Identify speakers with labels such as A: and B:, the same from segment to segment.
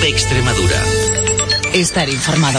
A: COPE Extremadura.
B: Estar informado.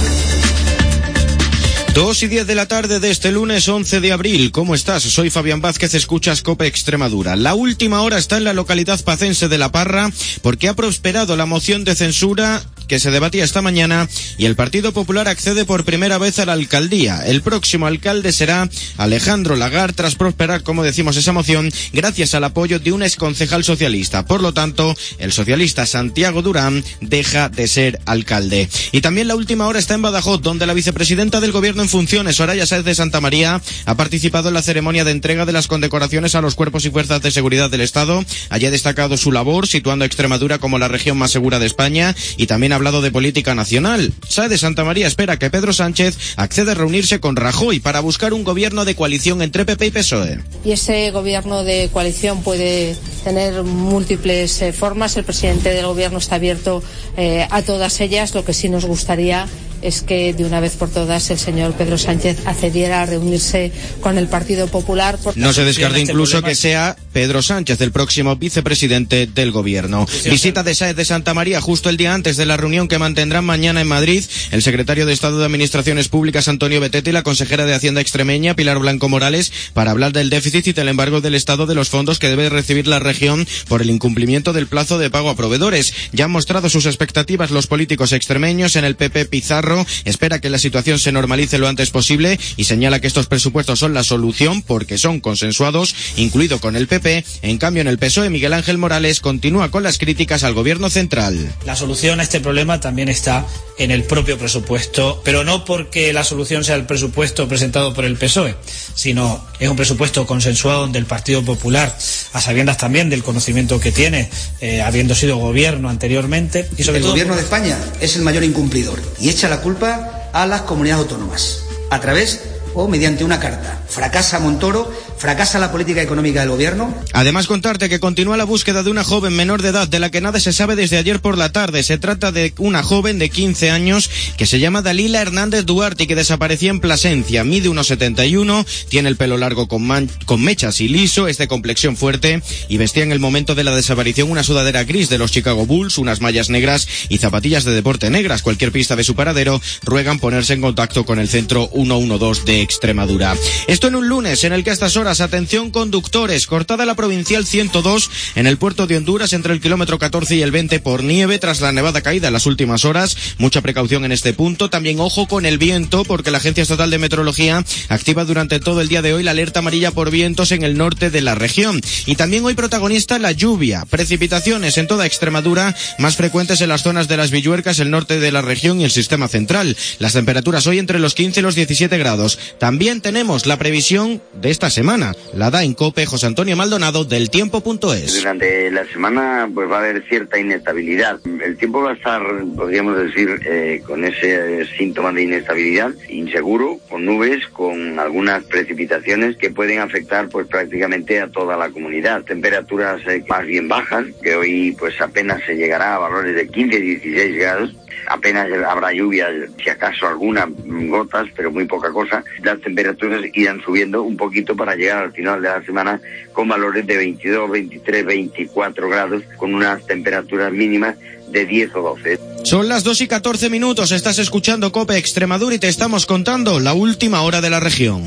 C: 2:10 de la tarde de este lunes 11 de abril. ¿Cómo estás? Soy Fabián Vázquez, escuchas COPE Extremadura. La última hora está en la localidad pacense de La Parra porque ha prosperado la moción de censura que se debatía esta mañana y el Partido Popular accede por primera vez a la alcaldía. El próximo alcalde será Alejandro Lagar tras prosperar, como decimos, esa moción gracias al apoyo de un exconcejal socialista. Por lo tanto, el socialista Santiago Durán deja de ser alcalde. Y también la última hora está en Badajoz, donde la vicepresidenta del Gobierno en funciones, Soraya Sáez de Santamaría, ha participado en la ceremonia de entrega de las condecoraciones a los cuerpos y fuerzas de seguridad del Estado. Allí ha destacado su labor, situando a Extremadura como la región más segura de España, y también ha hablado de política nacional. Sáez de Santamaría espera que Pedro Sánchez acceda a reunirse con Rajoy para buscar un gobierno de coalición entre PP y PSOE.
D: Y ese gobierno de coalición puede tener múltiples formas. El presidente del gobierno está abierto a todas ellas. Lo que sí nos gustaría es que de una vez por todas el señor Pedro Sánchez accediera a reunirse con el Partido Popular.
C: No se descarta incluso que sea Pedro Sánchez el próximo vicepresidente del gobierno. Visita de Sáez de Santamaría justo el día antes de la reunión que mantendrán mañana en Madrid el secretario de Estado de Administraciones Públicas Antonio Betete y la consejera de Hacienda extremeña Pilar Blanco Morales para hablar del déficit y del embargo del Estado de los fondos que debe recibir la región por el incumplimiento del plazo de pago a proveedores. Ya han mostrado sus expectativas los políticos extremeños. En el PP, Pizarro espera que la situación se normalice lo antes posible y señala que estos presupuestos son la solución porque son consensuados, incluido con el PP. En cambio, en el PSOE, Miguel Ángel Morales continúa con las críticas al gobierno central.
E: La solución a este problema también está en el propio presupuesto, pero no porque la solución sea el presupuesto presentado por el PSOE, sino es un presupuesto consensuado del Partido Popular, a sabiendas también del conocimiento que tiene, habiendo sido gobierno anteriormente. Y sobre
F: el gobierno de España es el mayor incumplidor y echa la culpa a las comunidades autónomas, a través o mediante una carta. Fracasa Montoro, fracasa la política económica del gobierno.
C: Además, contarte que continúa la búsqueda de una joven menor de edad de la que nada se sabe desde ayer por la tarde. Se trata de una joven de 15 años que se llama Dalila Hernández Duarte y que desaparecía en Plasencia. Mide 1,71, tiene el pelo largo con mechas y liso, es de complexión fuerte y vestía en el momento de la desaparición una sudadera gris de los Chicago Bulls, unas mallas negras y zapatillas de deporte negras. Cualquier pista de su paradero ruegan ponerse en contacto con el centro 112 de Extremadura. Esto en un lunes en el que a estas horas, atención conductores, cortada la provincial 102 en el puerto de Honduras entre el kilómetro 14 y el 20 por nieve tras la nevada caída en las últimas horas. Mucha precaución en este punto. También ojo con el viento porque la Agencia Estatal de Meteorología activa durante todo el día de hoy la alerta amarilla por vientos en el norte de la región. Y también hoy protagonista la lluvia. Precipitaciones en toda Extremadura, más frecuentes en las zonas de las Villuercas, el norte de la región y el sistema central. Las temperaturas hoy entre los 15 y los 17 grados. También tenemos la previsión de esta semana. La da en COPE José Antonio Maldonado del tiempo.es.
G: Durante la semana pues va a haber cierta inestabilidad. El tiempo va a estar, podríamos decir, con ese síntoma de inestabilidad, inseguro, con nubes, con algunas precipitaciones que pueden afectar pues prácticamente a toda la comunidad. Temperaturas más bien bajas, que hoy pues apenas se llegará a valores de 15 y 16 grados. Apenas habrá lluvia, si acaso algunas gotas, pero muy poca cosa. Las temperaturas irán subiendo un poquito para llegar al final de la semana con valores de 22, 23, 24 grados, con unas temperaturas mínimas de 10 o 12.
C: Son las 2:14. Estás escuchando COPE Extremadura y te estamos contando la última hora de la región.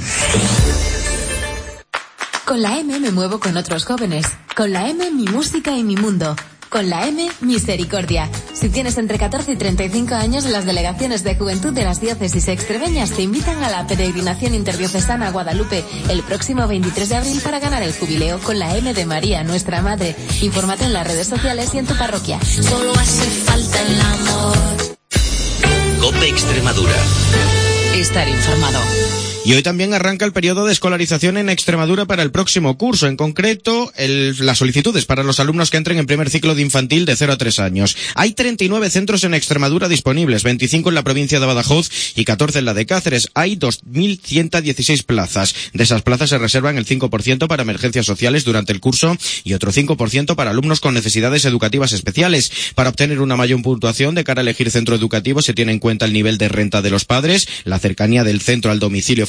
H: Con la M me muevo con otros jóvenes. Con la M mi música y mi mundo. Con la M, Misericordia. Si tienes entre 14 y 35 años, las delegaciones de juventud de las diócesis extremeñas te invitan a la peregrinación interdiocesana a Guadalupe el próximo 23 de abril para ganar el jubileo con la M de María, nuestra Madre. Infórmate en las redes sociales y en tu parroquia.
A: Solo hace falta el amor. COPE Extremadura.
B: Estar informado.
C: Y hoy también arranca el periodo de escolarización en Extremadura para el próximo curso. En concreto, las solicitudes para los alumnos que entren en primer ciclo de infantil de 0 a 3 años. Hay 39 centros en Extremadura disponibles, 25 en la provincia de Badajoz y 14 en la de Cáceres. Hay 2.116 plazas. De esas plazas se reservan el 5% para emergencias sociales durante el curso y otro 5% para alumnos con necesidades educativas especiales. Para obtener una mayor puntuación de cara a elegir centro educativo se tiene en cuenta el nivel de renta de los padres, la cercanía del centro al domicilio familiar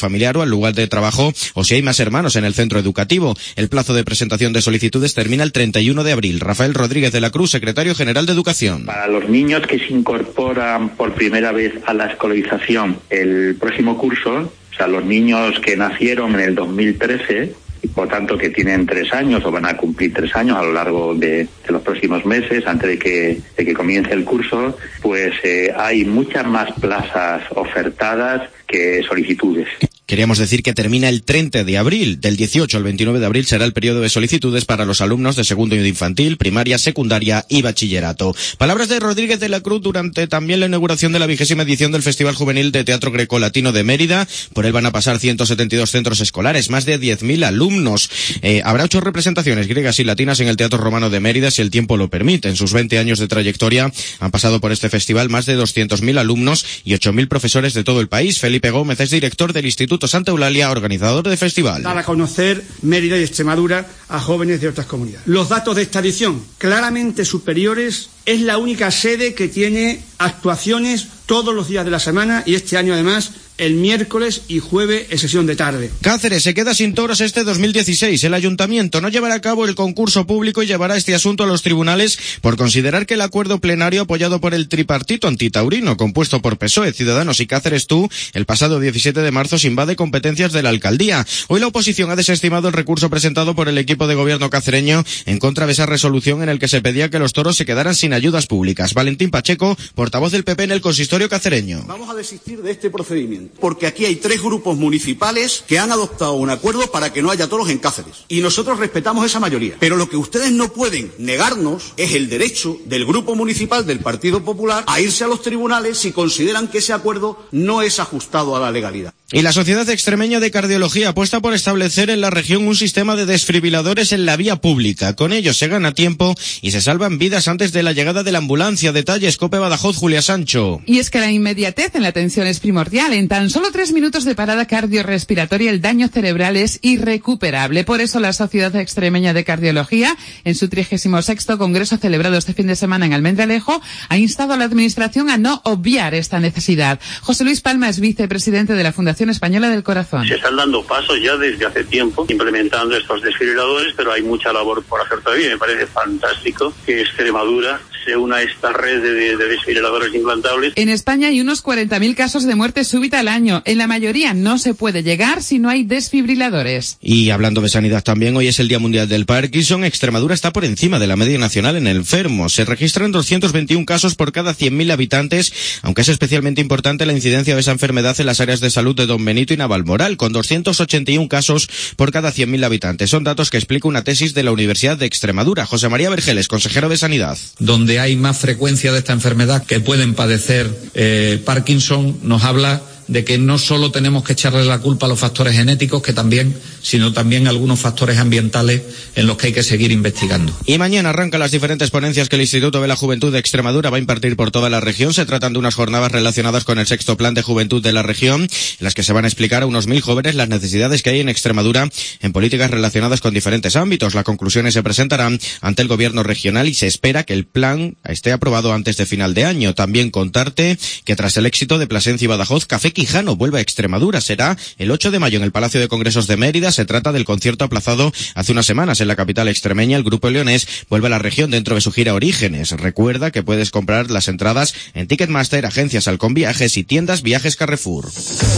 C: familiar o al lugar de trabajo o si hay más hermanos en el centro educativo. El plazo de presentación de solicitudes termina el 31 de abril. Rafael Rodríguez de la Cruz, secretario general de Educación.
I: Para los niños que se incorporan por primera vez a la escolarización el próximo curso, o sea, los niños que nacieron en el 2013, y por tanto que tienen 3 años o van a cumplir 3 años a lo largo de los próximos meses, antes de que comience el curso, pues hay muchas más plazas ofertadas que solicitudes.
C: Queríamos decir que termina el 30 de abril. Del 18 al 29 de abril será el periodo de solicitudes para los alumnos de segundo y de infantil, primaria, secundaria y bachillerato. Palabras de Rodríguez de la Cruz durante también la inauguración de la 20ª edición del Festival Juvenil de Teatro Grecolatino de Mérida. Por él van a pasar 172 centros escolares, más de 10.000 alumnos. Habrá 8 representaciones griegas y latinas en el Teatro Romano de Mérida, si el tiempo lo permite. En sus 20 años de trayectoria han pasado por este festival más de 200.000 alumnos y 8.000 profesores de todo el país. Felipe Gómez es director del Instituto Santa Eulalia, organizador del festival.
J: Dar a conocer Mérida y Extremadura a jóvenes de otras comunidades. Los datos de esta edición, claramente superiores, es la única sede que tiene actuaciones todos los días de la semana y este año además el miércoles y jueves en sesión de tarde.
C: Cáceres se queda sin toros este 2016. El ayuntamiento no llevará a cabo el concurso público y llevará este asunto a los tribunales por considerar que el acuerdo plenario apoyado por el tripartito antitaurino, compuesto por PSOE, Ciudadanos y Cáceres Tú, el pasado 17 de marzo se invade competencias de la alcaldía. Hoy la oposición ha desestimado el recurso presentado por el equipo de gobierno cacereño en contra de esa resolución en el que se pedía que los toros se quedaran sin ayudas públicas. Valentín Pacheco, portavoz del PP en el consistorio cacereño.
K: Vamos a desistir de este procedimiento, porque aquí hay 3 grupos municipales que han adoptado un acuerdo para que no haya toros en Cáceres. Y nosotros respetamos esa mayoría. Pero lo que ustedes no pueden negarnos es el derecho del grupo municipal del Partido Popular a irse a los tribunales si consideran que ese acuerdo no es ajustado a la legalidad.
C: Y la Sociedad Extremeña de Cardiología apuesta por establecer en la región un sistema de desfibriladores en la vía pública. Con ello se gana tiempo y se salvan vidas antes de la llegada de la ambulancia. Detalles, COPE Badajoz, Julia Sancho.
L: Y es que la inmediatez en la atención es primordial. En tan solo 3 minutos de parada cardiorrespiratoria el daño cerebral es irrecuperable. Por eso la Sociedad Extremeña de Cardiología, en su 36º congreso celebrado este fin de semana en Almendralejo, ha instado a la Administración a no obviar esta necesidad. José Luis Palma es vicepresidente de la Fundación Española del Corazón.
M: Se están dando pasos ya desde hace tiempo implementando estos desfibriladores, pero hay mucha labor por hacer todavía. Me parece fantástico que Extremadura se una a esta red de desfibriladores implantables.
L: En España hay unos 40.000 casos de muerte súbita al año. En la mayoría no se puede llegar si no hay desfibriladores.
C: Y hablando de sanidad también, hoy es el Día Mundial del Parkinson. Extremadura está por encima de la media nacional en enfermos. Se registran 221 casos por cada 100.000 habitantes, aunque es especialmente importante la incidencia de esa enfermedad en las áreas de salud de Don Benito y Navalmoral, con 281 casos por cada 100.000 habitantes. Son datos que explica una tesis de la Universidad de Extremadura. José María Vergeles, consejero de Sanidad.
N: Donde hay más frecuencia de esta enfermedad que pueden padecer Parkinson, nos habla de que no solo tenemos que echarle la culpa a los factores genéticos, sino también a algunos factores ambientales en los que hay que seguir investigando.
C: Y mañana arrancan las diferentes ponencias que el Instituto de la Juventud de Extremadura va a impartir por toda la región. Se tratan de unas jornadas relacionadas con el 6º Plan de Juventud de la región, en las que se van a explicar a unos 1.000 jóvenes las necesidades que hay en Extremadura en políticas relacionadas con diferentes ámbitos. Las conclusiones se presentarán ante el gobierno regional y se espera que el plan esté aprobado antes de final de año. También contarte que tras el éxito de Plasencia y Badajoz, Café Quijano vuelve a Extremadura. Será el 8 de mayo en el Palacio de Congresos de Mérida. Se trata del concierto aplazado hace unas semanas en la capital extremeña. El grupo leonés vuelve a la región dentro de su gira Orígenes. Recuerda que puedes comprar las entradas en Ticketmaster, agencias Halcón Viajes y tiendas Viajes Carrefour.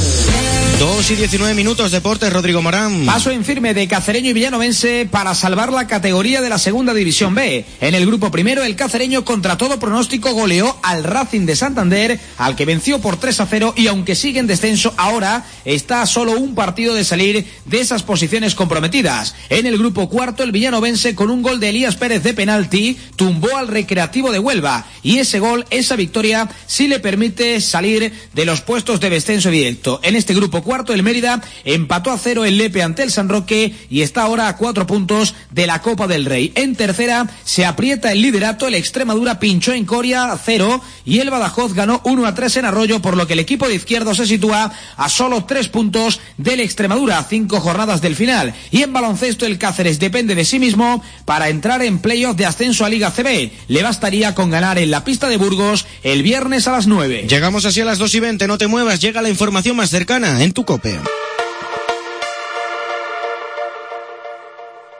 C: 2:19, Deportes, Rodrigo Morán.
O: Paso en firme de Cacereño y Villanovense para salvar la categoría de la Segunda División B. En el grupo primero, el cacereño contra todo pronóstico goleó al Racing de Santander, al que venció por 3-0 y aunque sigue en descenso, ahora está a solo un partido de salir de esas posiciones comprometidas. En el grupo cuarto, el Villanovense con un gol de Elías Pérez de penalti tumbó al Recreativo de Huelva y ese gol, esa victoria, sí le permite salir de los puestos de descenso directo. En este grupo cuarto, el Mérida empató a 0 el Lepe ante el San Roque y está ahora a 4 puntos de la Copa del Rey. En tercera se aprieta el liderato, el Extremadura pinchó en Coria a 0 y el Badajoz ganó 1-3 en Arroyo, por lo que el equipo de Izquierdo se sitúa a solo 3 puntos del Extremadura, a 5 jornadas del final. Y en baloncesto el Cáceres depende de sí mismo para entrar en playoff de ascenso a Liga CB. Le bastaría con ganar en la pista de Burgos el viernes a las 9.
C: Llegamos así a las 2:20, no te muevas, llega la información más cercana en tu COPE.